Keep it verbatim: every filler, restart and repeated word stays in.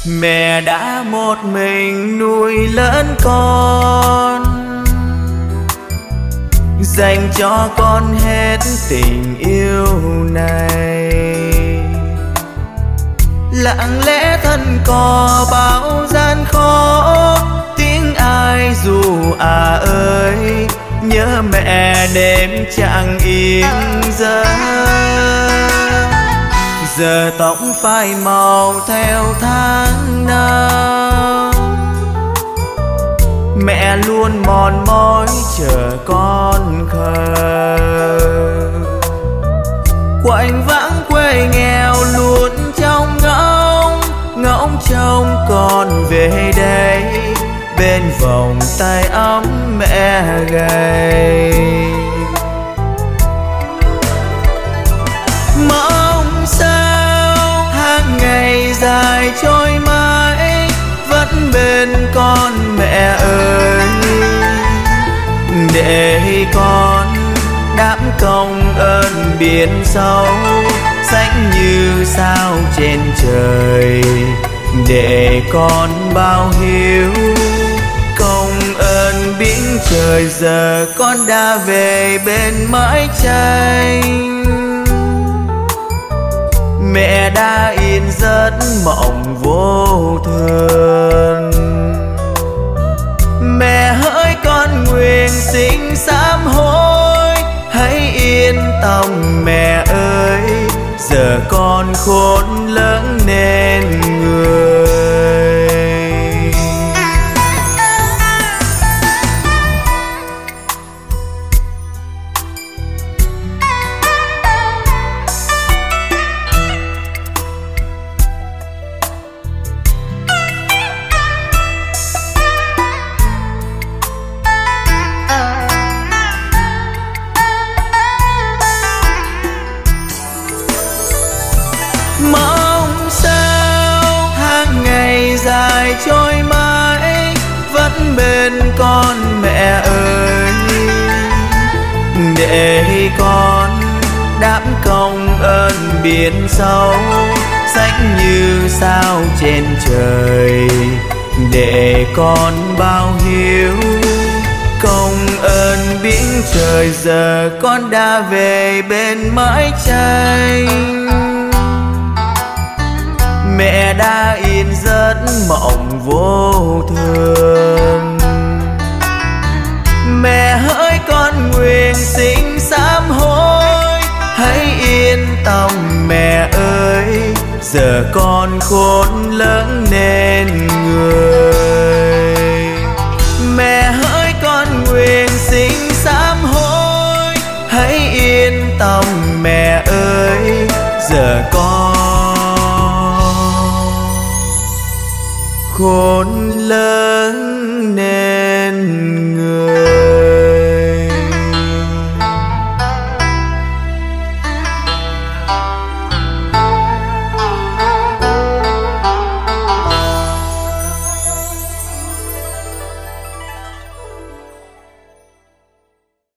Mẹ đã một mình nuôi lớn con, dành cho con hết tình yêu này. Lặng lẽ thân cò bao gian khó, tiếng ai ru à ơi, nhớ mẹ đêm chẳng yên giấc. Giờ tóc phai màu theo tháng năm, mẹ luôn mòn mỏi chờ con khờ. Quạnh vắng quê nghèo luôn trong ngóng, ngóng trông con về đây, bên vòng tay ấm mẹ gầy. Mong sao tháng ngày dài trôi mãi, vẫn bên con mẹ ơi, để con đáp công ơn biển sâu, xanh như sao trên trời, để con bao hiếu công ơn biển trời. Giờ con đã về bên mái tranh, mẹ đã yên giấc mộng vô thường. Mẹ hỡi con nguyện xin sám hối, hãy yên tâm mẹ ơi, giờ con khôn lớn nên người. Mong sao tháng ngày dài trôi mãi, vẫn bên con mẹ ơi, để con đáp công ơn biển sâu, xanh như sao trên trời, để con bao hiếu công ơn biển trời. Giờ con đã về bên mái tranh, mẹ đã yên giấc mộng vô thường. Mẹ hỡi con nguyện xin sám hối, hãy yên tâm mẹ ơi, giờ con khôn lớn nên người. Mẹ hỡi con nguyện xin sám hối, hãy yên tâm mẹ ơi, giờ con khôn lớn nên người.